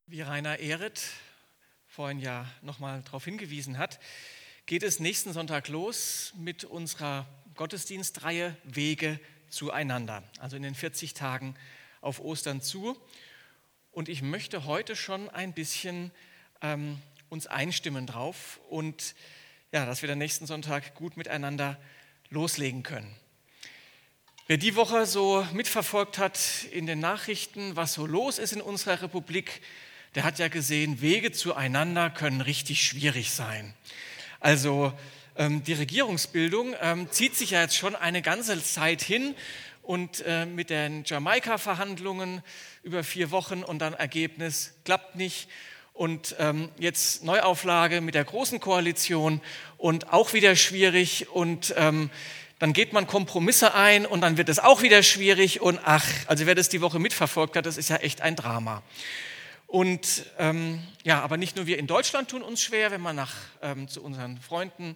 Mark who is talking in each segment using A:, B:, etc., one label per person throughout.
A: Wie Rainer Ehret vorhin ja nochmal darauf hingewiesen hat, geht es nächsten Sonntag los mit unserer Gottesdienstreihe Wege zueinander, also in den 40 Tagen auf Ostern zu. Und ich möchte heute schon ein bisschen uns einstimmen drauf und ja, dass wir dann nächsten Sonntag gut miteinander loslegen können. Wer die Woche so mitverfolgt hat in den Nachrichten, was so los ist in unserer Republik, der hat ja gesehen, Wege zueinander können richtig schwierig sein. Also die Regierungsbildung zieht sich ja jetzt schon eine ganze Zeit hin und mit den Jamaika-Verhandlungen über 4 Wochen und dann Ergebnis klappt nicht. Und jetzt Neuauflage mit der Großen Koalition und auch wieder schwierig und dann geht man Kompromisse ein und dann wird es auch wieder schwierig und also wer das die Woche mitverfolgt hat, das ist ja echt ein Drama. Und ja, aber nicht nur wir in Deutschland tun uns schwer, wenn man zu unseren Freunden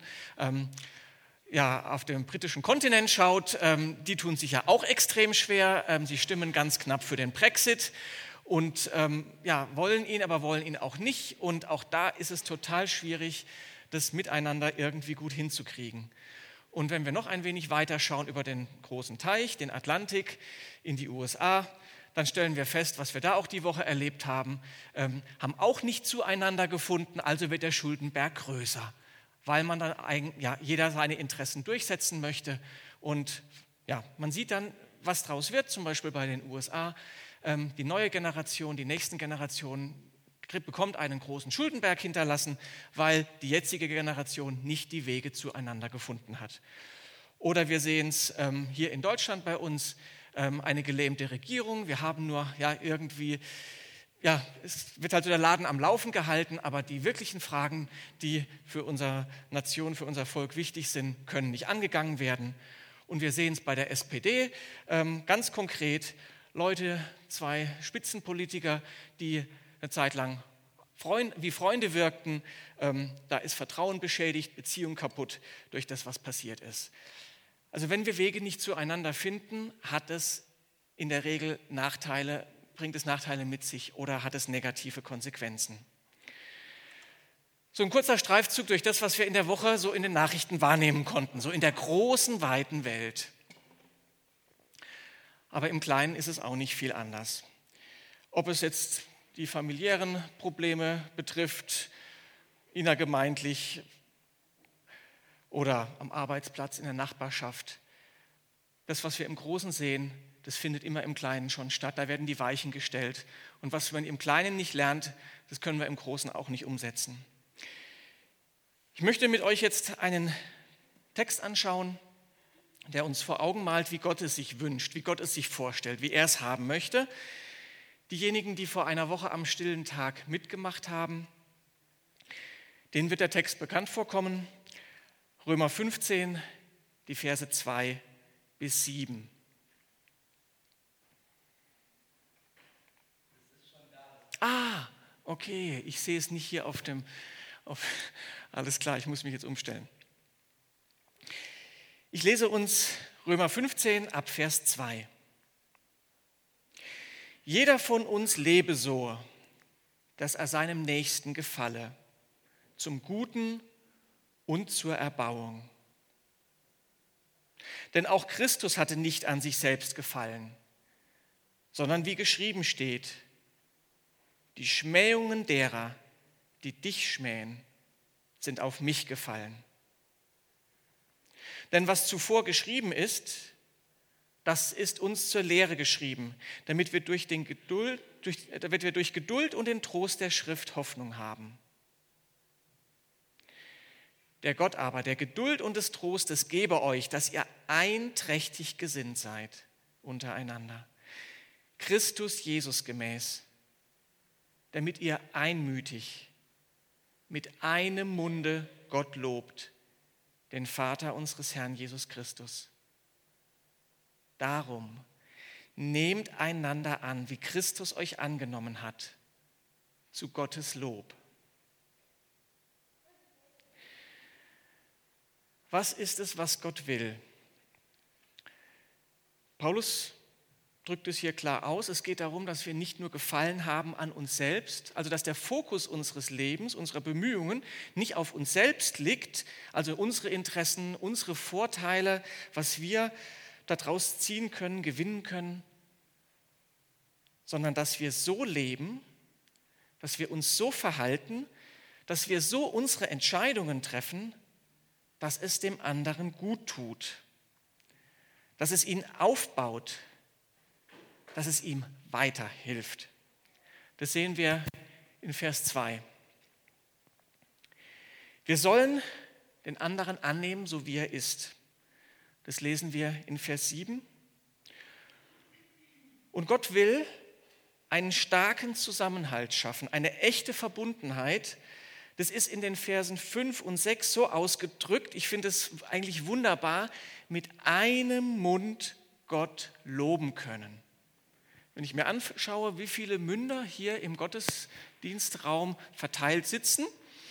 A: auf dem britischen Kontinent schaut, die tun sich ja auch extrem schwer, sie stimmen ganz knapp für den Brexit und wollen ihn auch nicht und auch da ist es total schwierig, das miteinander irgendwie gut hinzukriegen. Und wenn wir noch ein wenig weiter schauen über den großen Teich, den Atlantik, in die USA, dann stellen wir fest, was wir da auch die Woche erlebt haben, haben auch nicht zueinander gefunden, also wird der Schuldenberg größer, weil man dann jeder seine Interessen durchsetzen möchte. Und ja, man sieht dann, was daraus wird, zum Beispiel bei den USA. Die neue Generation, die nächsten Generationen bekommt einen großen Schuldenberg hinterlassen, weil die jetzige Generation nicht die Wege zueinander gefunden hat. Oder wir sehen es hier in Deutschland bei uns, eine gelähmte Regierung. Wir haben nur es wird halt so der Laden am Laufen gehalten, aber die wirklichen Fragen, die für unsere Nation, für unser Volk wichtig sind, können nicht angegangen werden. Und wir sehen es bei der SPD ganz konkret, Leute, 2 Spitzenpolitiker, die eine Zeit lang wie Freunde wirkten, da ist Vertrauen beschädigt, Beziehung kaputt durch das, was passiert ist. Also wenn wir Wege nicht zueinander finden, hat es in der Regel bringt es Nachteile mit sich oder hat es negative Konsequenzen. So ein kurzer Streifzug durch das, was wir in der Woche so in den Nachrichten wahrnehmen konnten, so in der großen, weiten Welt. Aber im Kleinen ist es auch nicht viel anders. Ob es jetzt die familiären Probleme betrifft, innergemeindlich oder am Arbeitsplatz, in der Nachbarschaft. Das, was wir im Großen sehen, das findet immer im Kleinen schon statt. Da werden die Weichen gestellt. Und was man im Kleinen nicht lernt, das können wir im Großen auch nicht umsetzen. Ich möchte mit euch jetzt einen Text anschauen, der uns vor Augen malt, wie Gott es sich wünscht, wie Gott es sich vorstellt, wie er es haben möchte. Diejenigen, die vor einer Woche am stillen Tag mitgemacht haben, denen wird der Text bekannt vorkommen. Römer 15, die Verse 2 bis 7. Okay, ich sehe es nicht hier alles klar, ich muss mich jetzt umstellen. Ich lese uns Römer 15 ab Vers 2. Jeder von uns lebe so, dass er seinem Nächsten gefalle, zum Guten und zur Erbauung. Denn auch Christus hatte nicht an sich selbst gefallen, sondern wie geschrieben steht, die Schmähungen derer, die dich schmähen, sind auf mich gefallen. Denn was zuvor geschrieben ist, das ist uns zur Lehre geschrieben, damit wir durch Geduld und den Trost der Schrift Hoffnung haben. Der Gott aber, der Geduld und des Trostes gebe euch, dass ihr einträchtig gesinnt seid untereinander, Christus Jesus gemäß, damit ihr einmütig mit einem Munde Gott lobt, den Vater unseres Herrn Jesus Christus. Darum nehmt einander an, wie Christus euch angenommen hat, zu Gottes Lob. Was ist es, was Gott will? Paulus drückt es hier klar aus. Es geht darum, dass wir nicht nur Gefallen haben an uns selbst, also dass der Fokus unseres Lebens, unserer Bemühungen nicht auf uns selbst liegt, also unsere Interessen, unsere Vorteile, was wir daraus ziehen können, gewinnen können, sondern dass wir so leben, dass wir uns so verhalten, dass wir so unsere Entscheidungen treffen, dass es dem anderen gut tut, dass es ihn aufbaut, dass es ihm weiterhilft. Das sehen wir in Vers 2. Wir sollen den anderen annehmen, so wie er ist. Das lesen wir in Vers 7. Und Gott will einen starken Zusammenhalt schaffen, eine echte Verbundenheit. Das ist in den Versen 5 und 6 so ausgedrückt, ich finde es eigentlich wunderbar, mit einem Mund Gott loben können. Wenn ich mir anschaue, wie viele Münder hier im Gottesdienstraum verteilt sitzen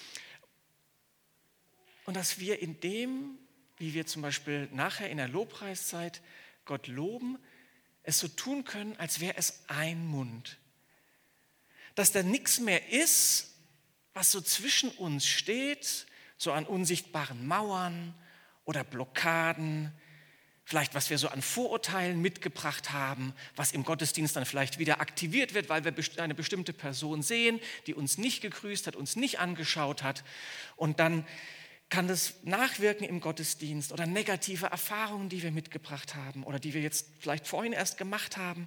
A: und dass wir in dem, wie wir zum Beispiel nachher in der Lobpreiszeit Gott loben, es so tun können, als wäre es ein Mund. Dass da nichts mehr ist, was so zwischen uns steht, so an unsichtbaren Mauern oder Blockaden, vielleicht was wir so an Vorurteilen mitgebracht haben, was im Gottesdienst dann vielleicht wieder aktiviert wird, weil wir eine bestimmte Person sehen, die uns nicht gegrüßt hat, uns nicht angeschaut hat. Und dann kann das nachwirken im Gottesdienst oder negative Erfahrungen, die wir mitgebracht haben oder die wir jetzt vielleicht vorhin erst gemacht haben.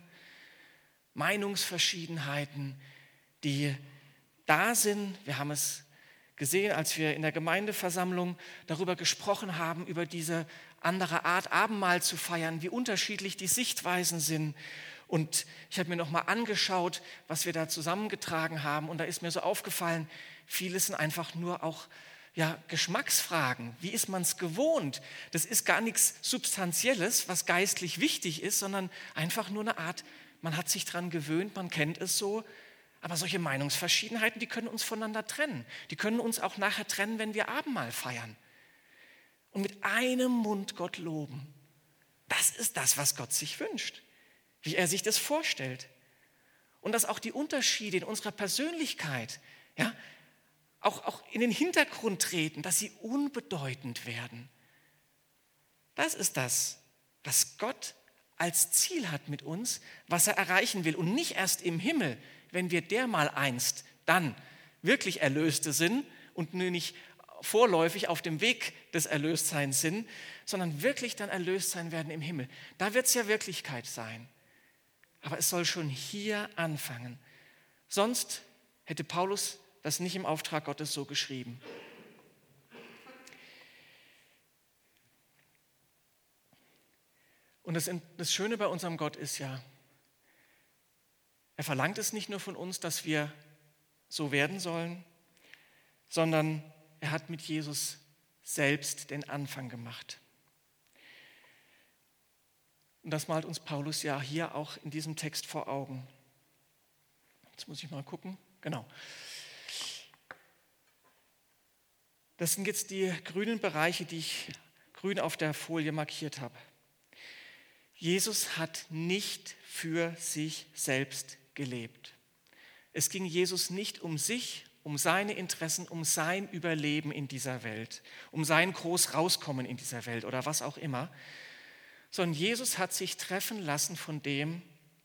A: Meinungsverschiedenheiten, die da sind. Wir haben es gesehen, als wir in der Gemeindeversammlung darüber gesprochen haben, über diese andere Art, Abendmahl zu feiern, wie unterschiedlich die Sichtweisen sind. Und ich habe mir noch mal angeschaut, was wir da zusammengetragen haben. Und da ist mir so aufgefallen, vieles sind einfach nur auch Geschmacksfragen. Wie ist man es gewohnt? Das ist gar nichts Substanzielles, was geistlich wichtig ist, sondern einfach nur eine Art, man hat sich daran gewöhnt, man kennt es so. Aber solche Meinungsverschiedenheiten, die können uns voneinander trennen. Die können uns auch nachher trennen, wenn wir Abendmahl feiern. Und mit einem Mund Gott loben. Das ist das, was Gott sich wünscht, wie er sich das vorstellt. Und dass auch die Unterschiede in unserer Persönlichkeit, auch in den Hintergrund treten, dass sie unbedeutend werden. Das ist das, was Gott als Ziel hat mit uns, was er erreichen will. Und nicht erst im Himmel, wenn wir dermal einst dann wirklich Erlöste sind und nur nicht vorläufig auf dem Weg des Erlöstseins sind, sondern wirklich dann erlöst sein werden im Himmel. Da wird es ja Wirklichkeit sein. Aber es soll schon hier anfangen. Sonst hätte Paulus das nicht im Auftrag Gottes so geschrieben. Und das Schöne bei unserem Gott ist ja, er verlangt es nicht nur von uns, dass wir so werden sollen, sondern er hat mit Jesus selbst den Anfang gemacht. Und das malt uns Paulus ja hier auch in diesem Text vor Augen. Jetzt muss ich mal gucken. Genau. Das sind jetzt die grünen Bereiche, die ich grün auf der Folie markiert habe. Jesus hat nicht für sich selbst gelebt. Es ging Jesus nicht um sich, um seine Interessen, um sein Überleben in dieser Welt, um sein groß Rauskommen in dieser Welt oder was auch immer, sondern Jesus hat sich treffen lassen von dem,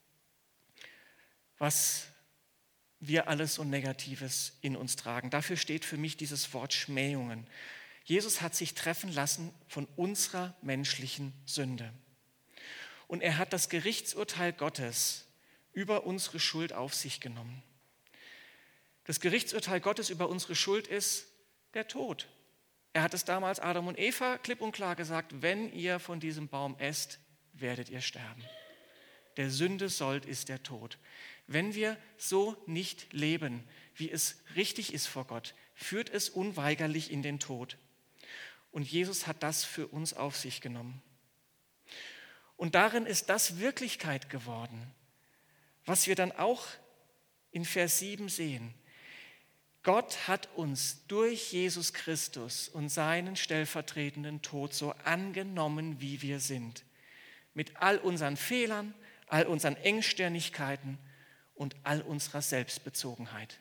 A: was wir alles so Negatives in uns tragen. Dafür steht für mich dieses Wort Schmähungen. Jesus hat sich treffen lassen von unserer menschlichen Sünde. Und er hat das Gerichtsurteil Gottes über unsere Schuld auf sich genommen. Das Gerichtsurteil Gottes über unsere Schuld ist der Tod. Er hat es damals Adam und Eva klipp und klar gesagt, wenn ihr von diesem Baum esst, werdet ihr sterben. Der Sünde Sold ist der Tod. Wenn wir so nicht leben, wie es richtig ist vor Gott, führt es unweigerlich in den Tod. Und Jesus hat das für uns auf sich genommen. Und darin ist das Wirklichkeit geworden, was wir dann auch in Vers 7 sehen. Gott hat uns durch Jesus Christus und seinen stellvertretenden Tod so angenommen, wie wir sind. Mit all unseren Fehlern, all unseren Engstirnigkeiten und all unserer Selbstbezogenheit.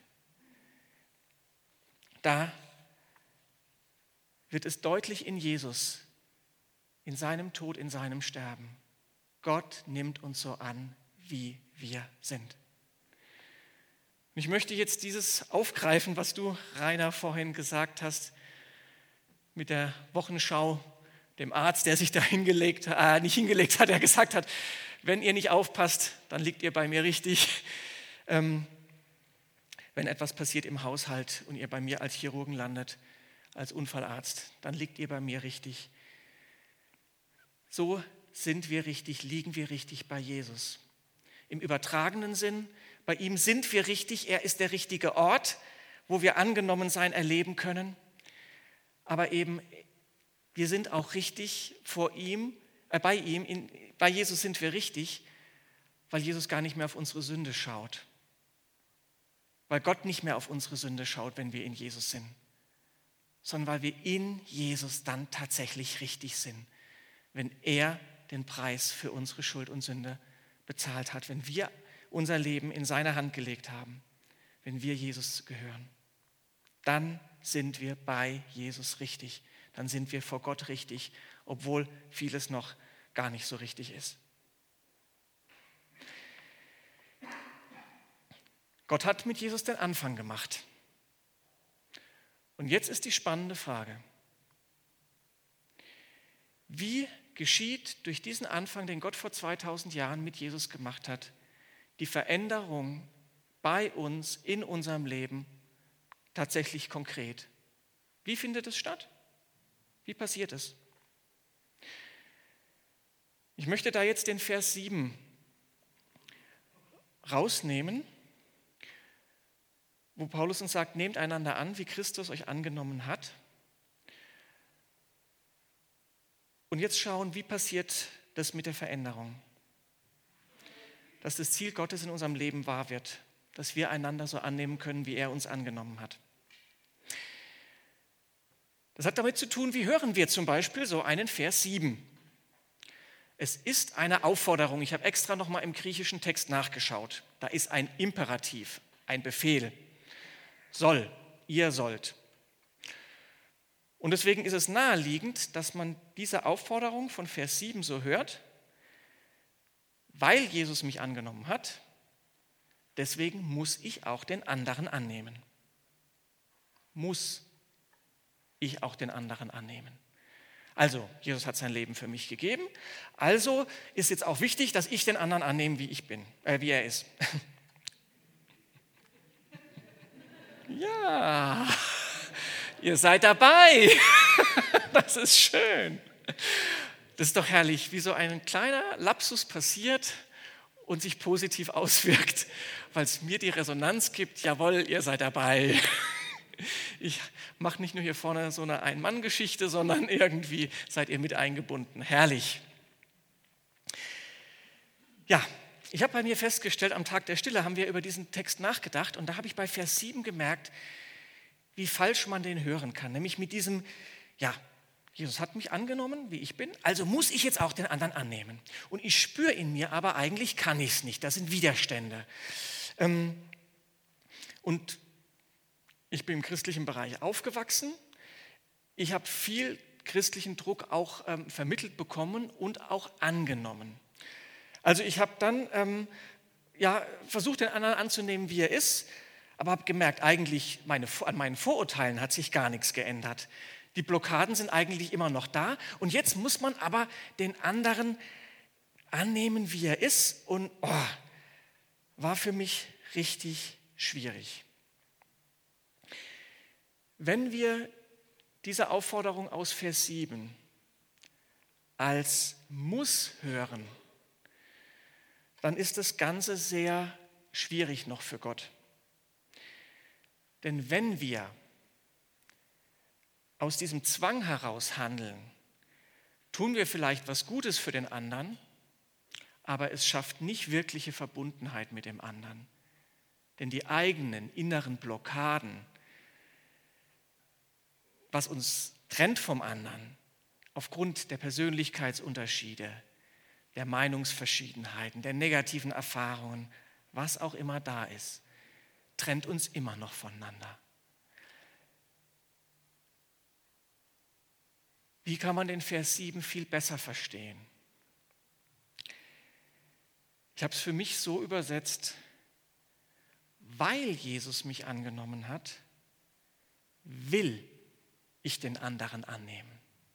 A: Da wird es deutlich in Jesus, in seinem Tod, in seinem Sterben. Gott nimmt uns so an, wie wir sind. Und ich möchte jetzt dieses aufgreifen, was du, Rainer, vorhin gesagt hast, mit der Wochenschau, dem Arzt, der sich da nicht hingelegt hat, der gesagt hat, wenn ihr nicht aufpasst, dann liegt ihr bei mir richtig. Wenn etwas passiert im Haushalt und ihr bei mir als Chirurgen landet, als Unfallarzt, dann liegt ihr bei mir richtig. So sind wir richtig, liegen wir richtig bei Jesus. Im übertragenen Sinn, bei ihm sind wir richtig, er ist der richtige Ort, wo wir angenommen sein erleben können. Aber eben, wir sind auch richtig vor ihm, bei ihm, bei Jesus sind wir richtig, weil Jesus gar nicht mehr auf unsere Sünde schaut. Weil Gott nicht mehr auf unsere Sünde schaut, wenn wir in Jesus sind, sondern weil wir in Jesus dann tatsächlich richtig sind, wenn er den Preis für unsere Schuld und Sünde bezahlt hat, wenn wir unser Leben in seine Hand gelegt haben, wenn wir Jesus gehören. Dann sind wir bei Jesus richtig, dann sind wir vor Gott richtig, obwohl vieles noch gar nicht so richtig ist. Gott hat mit Jesus den Anfang gemacht. Und jetzt ist die spannende Frage: Wie geschieht durch diesen Anfang, den Gott vor 2000 Jahren mit Jesus gemacht hat, die Veränderung bei uns in unserem Leben tatsächlich konkret? Wie findet es statt? Wie passiert es? Ich möchte da jetzt den Vers 7 rausnehmen, wo Paulus uns sagt, nehmt einander an, wie Christus euch angenommen hat. Und jetzt schauen, wie passiert das mit der Veränderung? Dass das Ziel Gottes in unserem Leben wahr wird, dass wir einander so annehmen können, wie er uns angenommen hat. Das hat damit zu tun, wie hören wir zum Beispiel so einen Vers 7. Es ist eine Aufforderung, ich habe extra nochmal im griechischen Text nachgeschaut. Da ist ein Imperativ, ein Befehl. Soll, ihr sollt. Und deswegen ist es naheliegend, dass man diese Aufforderung von Vers 7 so hört, weil Jesus mich angenommen hat, deswegen muss ich auch den anderen annehmen. Muss ich auch den anderen annehmen. Also, Jesus hat sein Leben für mich gegeben, also ist jetzt auch wichtig, dass ich den anderen annehme, wie er ist. Ja, ihr seid dabei. Das ist schön. Das ist doch herrlich, wie so ein kleiner Lapsus passiert und sich positiv auswirkt, weil es mir die Resonanz gibt, jawohl, ihr seid dabei. Ich mache nicht nur hier vorne so eine Ein-Mann-Geschichte, sondern irgendwie seid ihr mit eingebunden. Herrlich. Ja, ich habe bei mir festgestellt, am Tag der Stille haben wir über diesen Text nachgedacht und da habe ich bei Vers 7 gemerkt, wie falsch man den hören kann. Nämlich mit diesem, ja, Jesus hat mich angenommen, wie ich bin, also muss ich jetzt auch den anderen annehmen. Und ich spüre in mir, aber eigentlich kann ich es nicht. Das sind Widerstände. Und ich bin im christlichen Bereich aufgewachsen. Ich habe viel christlichen Druck auch vermittelt bekommen und auch angenommen. Also ich habe dann versucht, den anderen anzunehmen, wie er ist, aber habe gemerkt, eigentlich an meinen Vorurteilen hat sich gar nichts geändert. Die Blockaden sind eigentlich immer noch da und jetzt muss man aber den anderen annehmen, wie er ist und war für mich richtig schwierig. Wenn wir diese Aufforderung aus Vers 7 als Muss hören, dann ist das Ganze sehr schwierig noch für Gott. Denn wenn wir aus diesem Zwang heraus handeln, tun wir vielleicht was Gutes für den anderen, aber es schafft nicht wirkliche Verbundenheit mit dem anderen. Denn die eigenen inneren Blockaden, was uns trennt vom anderen, aufgrund der Persönlichkeitsunterschiede, der Meinungsverschiedenheiten, der negativen Erfahrungen, was auch immer da ist, trennt uns immer noch voneinander. Wie kann man den Vers 7 viel besser verstehen? Ich habe es für mich so übersetzt: Weil Jesus mich angenommen hat, will ich den anderen annehmen.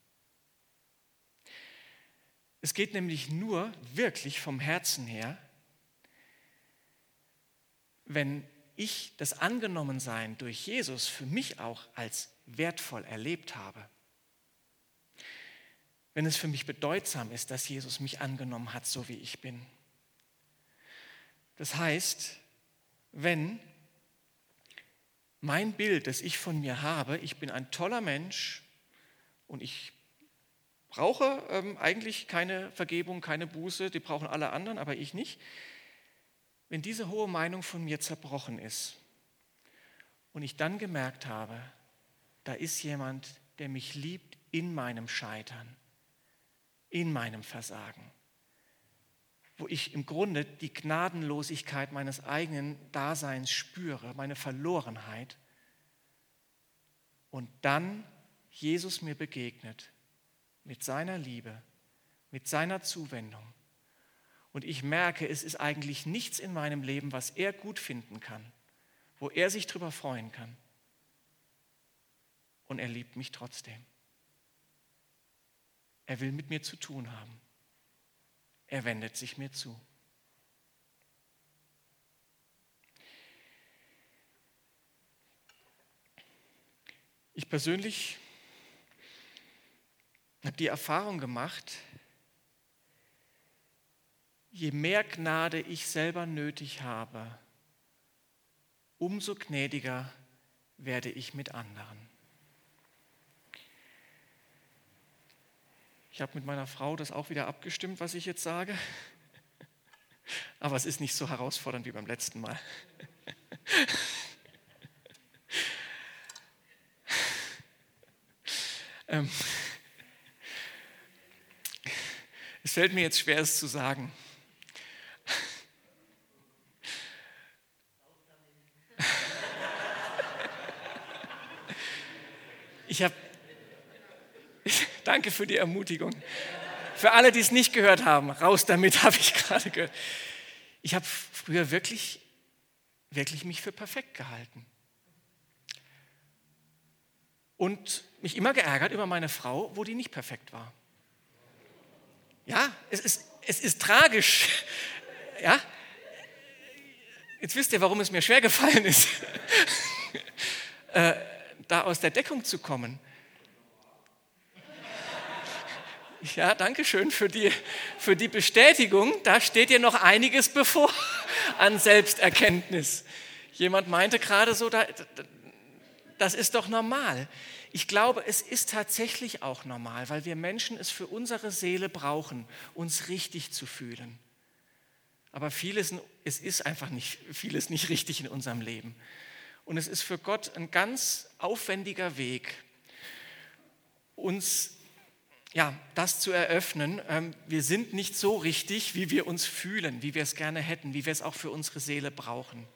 A: Es geht nämlich nur wirklich vom Herzen her, wenn ich das Angenommensein durch Jesus für mich auch als wertvoll erlebt habe. Wenn es für mich bedeutsam ist, dass Jesus mich angenommen hat, so wie ich bin. Das heißt, wenn mein Bild, das ich von mir habe, ich bin ein toller Mensch und ich brauche eigentlich keine Vergebung, keine Buße, die brauchen alle anderen, aber ich nicht. Wenn diese hohe Meinung von mir zerbrochen ist und ich dann gemerkt habe, da ist jemand, der mich liebt in meinem Scheitern, in meinem Versagen, wo ich im Grunde die Gnadenlosigkeit meines eigenen Daseins spüre, meine Verlorenheit, und dann Jesus mir begegnet mit seiner Liebe, mit seiner Zuwendung, und ich merke, es ist eigentlich nichts in meinem Leben, was er gut finden kann, wo er sich drüber freuen kann, und er liebt mich trotzdem. Er will mit mir zu tun haben. Er wendet sich mir zu. Ich persönlich habe die Erfahrung gemacht, je mehr Gnade ich selber nötig habe, umso gnädiger werde ich mit anderen. Ich habe mit meiner Frau das auch wieder abgestimmt, was ich jetzt sage. Aber es ist nicht so herausfordernd wie beim letzten Mal. Es fällt mir jetzt schwer, es zu sagen. Danke für die Ermutigung. Für alle, die es nicht gehört haben, raus damit, habe ich gerade gehört. Ich habe früher wirklich mich für perfekt gehalten. Und mich immer geärgert über meine Frau, wo die nicht perfekt war. Ja, es ist tragisch. Ja? Jetzt wisst ihr, warum es mir schwer gefallen ist, da aus der Deckung zu kommen. Ja, danke schön für die Bestätigung. Da steht dir noch einiges bevor an Selbsterkenntnis. Jemand meinte gerade so, das ist doch normal. Ich glaube, es ist tatsächlich auch normal, weil wir Menschen es für unsere Seele brauchen, uns richtig zu fühlen. Aber es ist einfach nicht vieles nicht richtig in unserem Leben. Und es ist für Gott ein ganz aufwendiger Weg, uns das zu eröffnen. Wir sind nicht so richtig, wie wir uns fühlen, wie wir es gerne hätten, wie wir es auch für unsere Seele brauchen.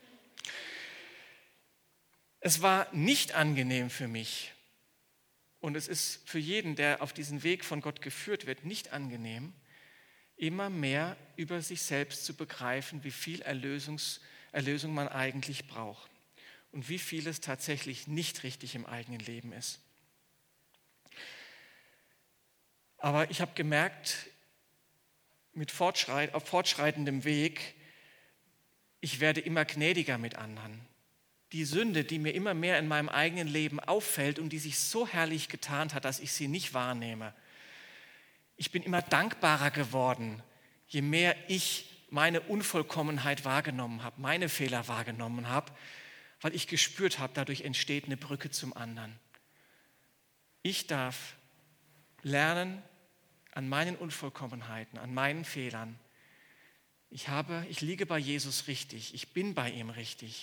A: Es war nicht angenehm für mich, und es ist für jeden, der auf diesen Weg von Gott geführt wird, nicht angenehm, immer mehr über sich selbst zu begreifen, wie viel Erlösung man eigentlich braucht und wie viel es tatsächlich nicht richtig im eigenen Leben ist. Aber ich habe gemerkt, auf fortschreitendem Weg, ich werde immer gnädiger mit anderen. Die Sünde, die mir immer mehr in meinem eigenen Leben auffällt und die sich so herrlich getarnt hat, dass ich sie nicht wahrnehme. Ich bin immer dankbarer geworden, je mehr ich meine Unvollkommenheit wahrgenommen habe, meine Fehler wahrgenommen habe, weil ich gespürt habe, dadurch entsteht eine Brücke zum anderen. Ich darf lernen an meinen Unvollkommenheiten, an meinen Fehlern. Ich liege bei Jesus richtig, ich bin bei ihm richtig.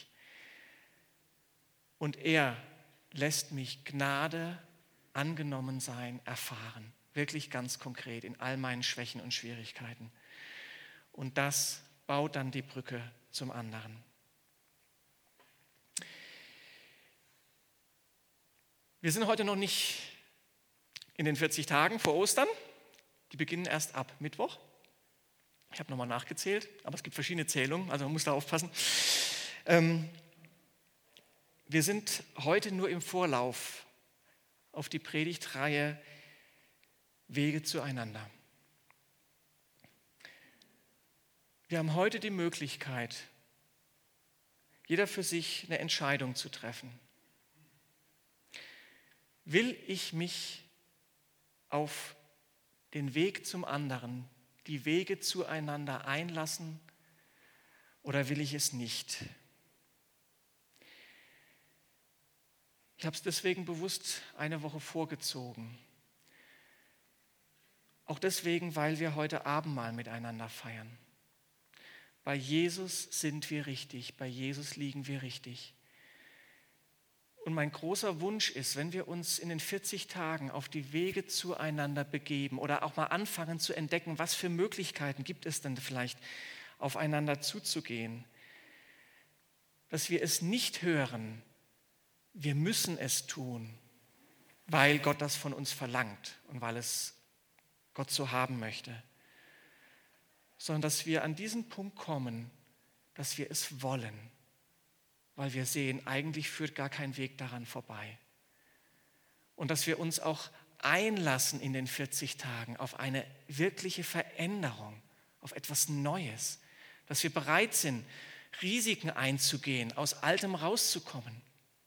A: Und er lässt mich Gnade, angenommen sein, erfahren. Wirklich ganz konkret in all meinen Schwächen und Schwierigkeiten. Und das baut dann die Brücke zum anderen. Wir sind heute noch nicht in den 40 Tagen vor Ostern. Die beginnen erst ab Mittwoch. Ich habe nochmal nachgezählt, aber es gibt verschiedene Zählungen, also man muss da aufpassen. Wir sind heute nur im Vorlauf auf die Predigtreihe Wege zueinander. Wir haben heute die Möglichkeit, jeder für sich eine Entscheidung zu treffen. Will ich mich auf den Weg zum anderen, die Wege zueinander einlassen oder will ich es nicht? Ich habe es deswegen bewusst eine Woche vorgezogen. Auch deswegen, weil wir heute Abendmahl miteinander feiern. Bei Jesus sind wir richtig, bei Jesus liegen wir richtig. Und mein großer Wunsch ist, wenn wir uns in den 40 Tagen auf die Wege zueinander begeben oder auch mal anfangen zu entdecken, was für Möglichkeiten gibt es denn vielleicht, aufeinander zuzugehen, dass wir es nicht hören, wir müssen es tun, weil Gott das von uns verlangt und weil es Gott so haben möchte, sondern dass wir an diesen Punkt kommen, dass wir es wollen, weil wir sehen, eigentlich führt gar kein Weg daran vorbei. Und dass wir uns auch einlassen in den 40 Tagen auf eine wirkliche Veränderung, auf etwas Neues. Dass wir bereit sind, Risiken einzugehen, aus Altem rauszukommen.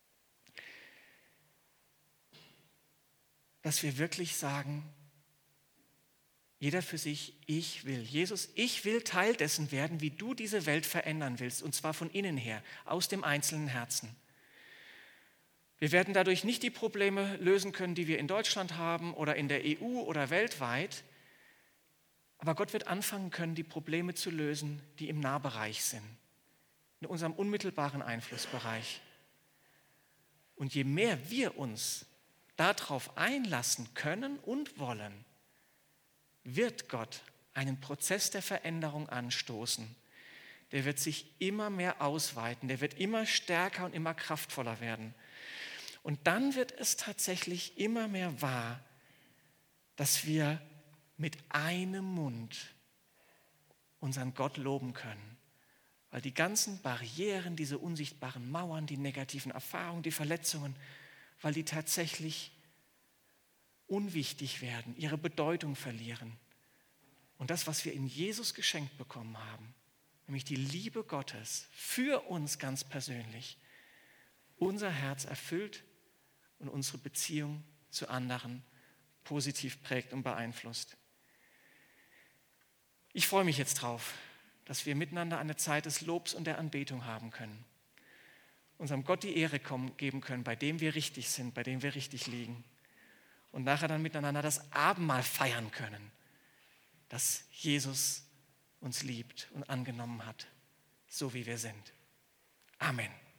A: Dass wir wirklich sagen, jeder für sich, ich will. Jesus, ich will Teil dessen werden, wie du diese Welt verändern willst, und zwar von innen her, aus dem einzelnen Herzen. Wir werden dadurch nicht die Probleme lösen können, die wir in Deutschland haben oder in der EU oder weltweit, aber Gott wird anfangen können, die Probleme zu lösen, die im Nahbereich sind, in unserem unmittelbaren Einflussbereich. Und je mehr wir uns darauf einlassen können und wollen, wird Gott einen Prozess der Veränderung anstoßen. Der wird sich immer mehr ausweiten, der wird immer stärker und immer kraftvoller werden. Und dann wird es tatsächlich immer mehr wahr, dass wir mit einem Mund unseren Gott loben können. Weil die ganzen Barrieren, diese unsichtbaren Mauern, die negativen Erfahrungen, die Verletzungen, weil die tatsächlich unwichtig werden, ihre Bedeutung verlieren. Und das, was wir in Jesus geschenkt bekommen haben, nämlich die Liebe Gottes für uns ganz persönlich, unser Herz erfüllt und unsere Beziehung zu anderen positiv prägt und beeinflusst. Ich freue mich jetzt drauf, dass wir miteinander eine Zeit des Lobs und der Anbetung haben können, unserem Gott die Ehre geben können, bei dem wir richtig sind, bei dem wir richtig liegen. Und nachher dann miteinander das Abendmahl feiern können, dass Jesus uns liebt und angenommen hat, so wie wir sind. Amen.